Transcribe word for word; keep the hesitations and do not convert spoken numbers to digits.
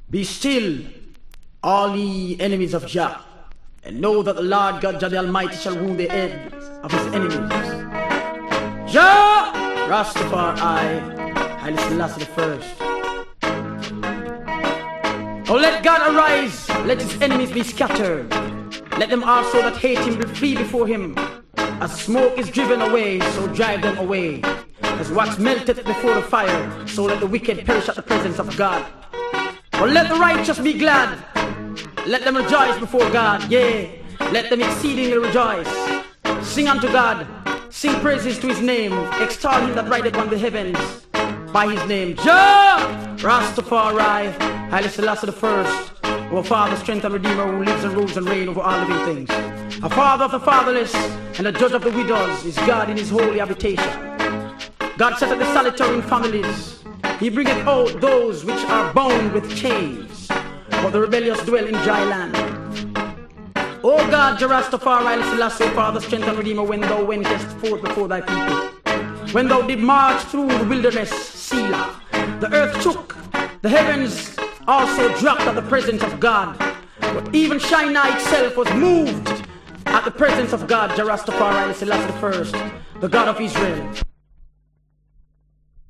Be still, all ye enemies of Jah, and know that the Lord God Jah the Almighty shall rule the heads of his enemies. Jah Rastafari, Haile Selassie the First. Oh, let God arise, let his enemies be scattered. Let them also that hate him flee before him. As smoke is driven away, so drive them away. As wax melteth before the fire, so let the wicked perish at the presence of God. But let the righteous be glad. Let them rejoice before God, yea, let them exceedingly rejoice. Sing unto God, sing praises to his name, extol him that rideth on the heavens by his name. Jah Rastafari, Haile Selassie the First, our Father, strength and Redeemer, who lives and rules and reigns over all living things. A Father of the fatherless and a judge of the widows is God in his holy habitation. God setteth the solitary in families. He bringeth out those which are bound with chains, but the rebellious dwell in dry land. O God, Jah Rastafari, Haile Selassie, Father, strength and Redeemer, when thou wentest forth before thy people, when thou did march through the wilderness, Selah, the earth shook, the heavens also dropped at the presence of God. But even Shinar itself was moved at the presence of God, Jah Rastafari, Haile Selassie the First, the God of Israel.